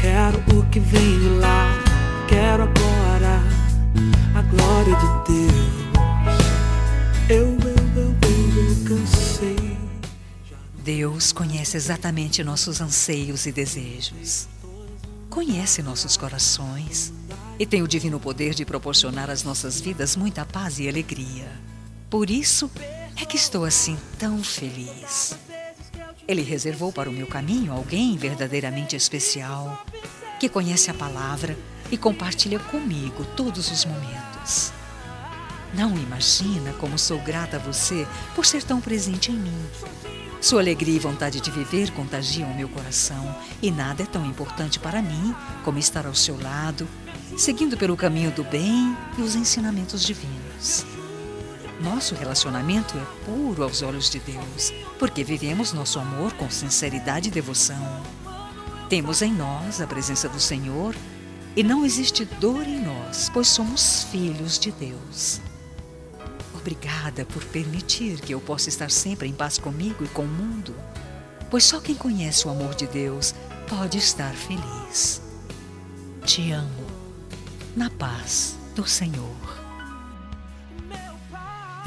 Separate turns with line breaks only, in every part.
quero o que vem de lá, quero agora a glória de Deus. Eu cansei.
Deus conhece exatamente nossos anseios e desejos. Conhece nossos corações e tem o divino poder de proporcionar às nossas vidas muita paz e alegria. Por isso é que estou assim tão feliz. Ele reservou para o meu caminho alguém verdadeiramente especial, que conhece a palavra e compartilha comigo todos os momentos. Não imagina como sou grata a você por ser tão presente em mim. Sua alegria e vontade de viver contagiam o meu coração e nada é tão importante para mim como estar ao seu lado, seguindo pelo caminho do bem e os ensinamentos divinos. Nosso relacionamento é puro aos olhos de Deus, porque vivemos nosso amor com sinceridade e devoção. Temos em nós a presença do Senhor e não existe dor em nós, pois somos filhos de Deus. Obrigada por permitir que eu possa estar sempre em paz comigo e com o mundo, pois só quem conhece o amor de Deus pode estar feliz. Te amo, na paz do Senhor.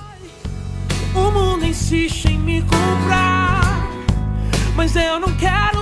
O mundo insiste em me comprar, mas eu não quero